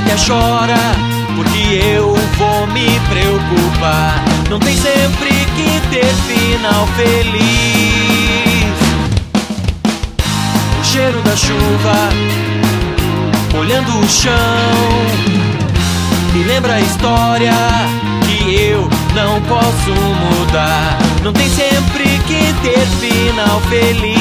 até chora, porque eu vou me preocupar. Não tem sempre que ter final feliz. O cheiro da chuva molhando o chão me lembra a história que eu não posso mudar. Não tem sempre que ter final feliz.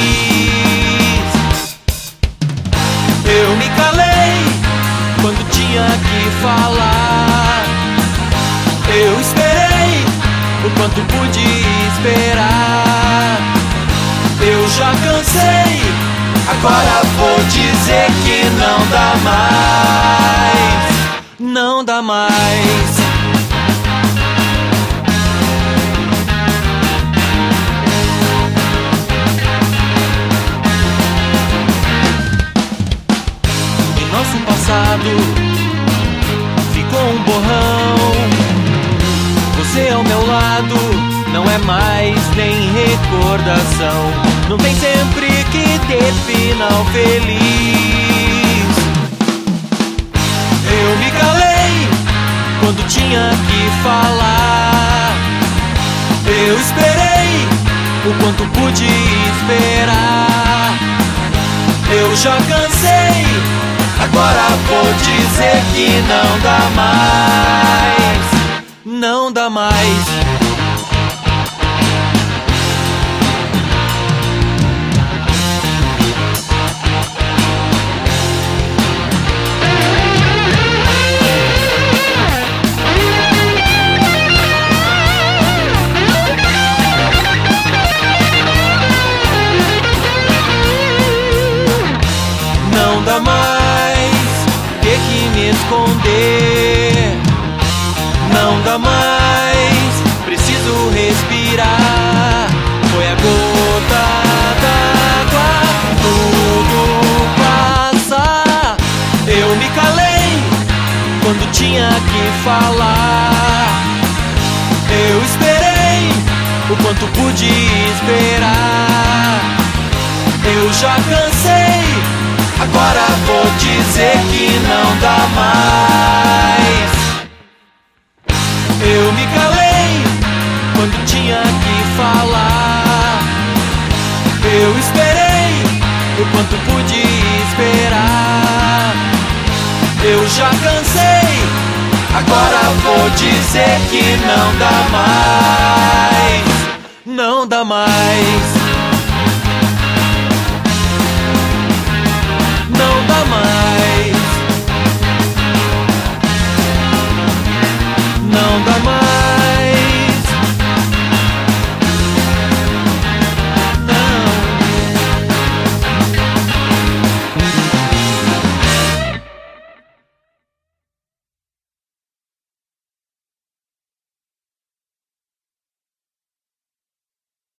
Eu me calei quando tinha que falar. Eu esperei o quanto pude esperar. Eu já cansei, agora vou dizer que não dá mais. Não dá mais. Nosso passado ficou um borrão. Você ao meu lado não é mais nem recordação. Não tem sempre que ter final feliz. Eu me calei quando tinha que falar. Eu esperei o quanto pude esperar. Eu já cansei, agora vou dizer que não dá mais. Não dá mais. Não dá mais ter que me esconder. Não dá mais, preciso respirar. Foi a gota d'água, tudo passa. Eu me calei quando tinha que falar. Eu esperei o quanto pude esperar. Eu já cansei, agora vou dizer que não dá mais. Eu me calei quando tinha que falar. Eu esperei o quanto pude esperar. Eu já cansei, agora vou dizer que não dá mais. Não dá mais.